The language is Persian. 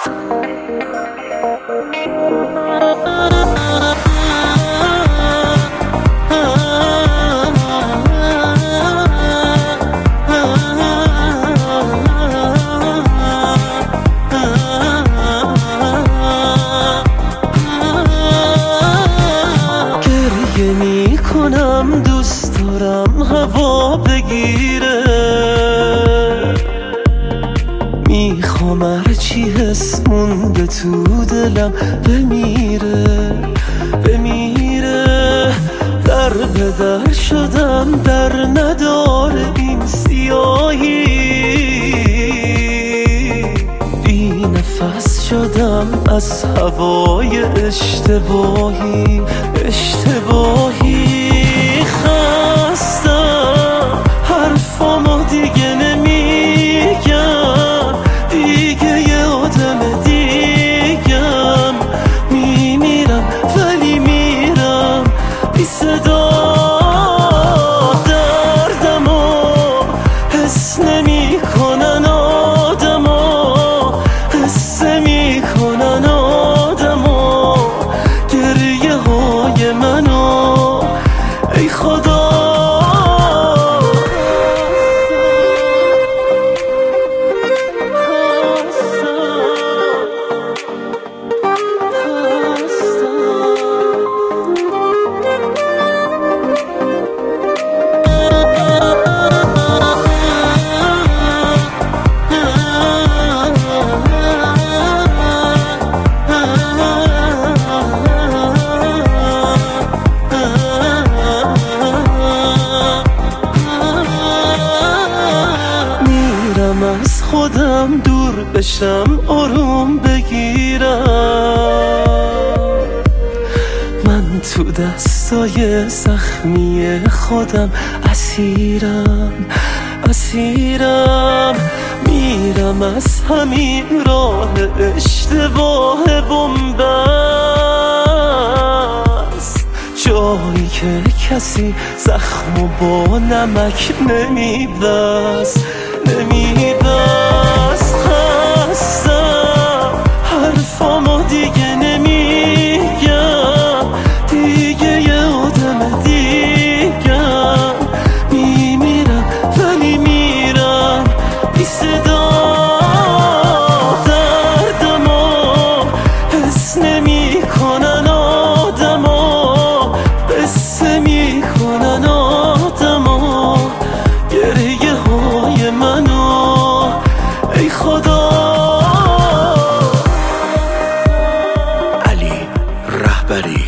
کنم دوست دارم هوا بگیره، میخوام هرچی حس مونده تو دلم بمیره در به در شدم در نداره این سیاهی، بی نفس شدم از هوای اشتباهی خستم حرفامو دیگه نمیگم، دیگه یه آدم دیگم، میمیرم ولی میرم بی صدا، دردمو حس نمیکنن آدما، قصه میکنن آدما گریه های منو، ای خدا از خودم دور بشم آروم بگیرم، من تو دستای زخمی خودم اسیرم میرم از همین راه اشتباه بنبست، جایی که کسی زخمو با نمک نمیبست خستم حرفامو دیگه نمیگم، دیگه یه آدم دیگم، میمیرم ولی میرم بی صدا، دردمو حس نمیکنن آدما، قصه میکنن آدما گریه های منو، ای خدا. علی رهبری